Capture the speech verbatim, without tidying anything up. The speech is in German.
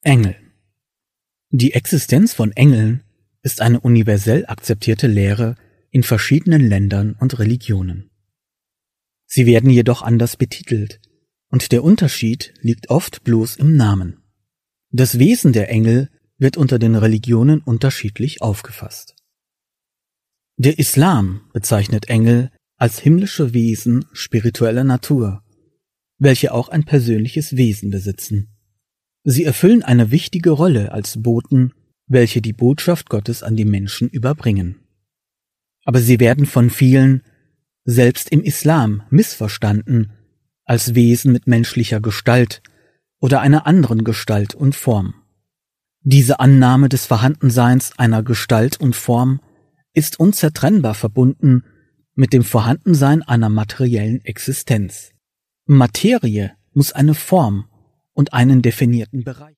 Engel. Die Existenz von Engeln ist eine universell akzeptierte Lehre in verschiedenen Ländern und Religionen. Sie werden jedoch anders betitelt, und der Unterschied liegt oft bloß im Namen. Das Wesen der Engel wird unter den Religionen unterschiedlich aufgefasst. Der Islam bezeichnet Engel als himmlische Wesen spiritueller Natur, welche auch ein persönliches Wesen besitzen. Sie erfüllen eine wichtige Rolle als Boten, welche die Botschaft Gottes an die Menschen überbringen. Aber sie werden von vielen, selbst im Islam, missverstanden als Wesen mit menschlicher Gestalt oder einer anderen Gestalt und Form. Diese Annahme des Vorhandenseins einer Gestalt und Form ist unzertrennbar verbunden mit dem Vorhandensein einer materiellen Existenz. Materie muss eine Form und einen definierten Bereich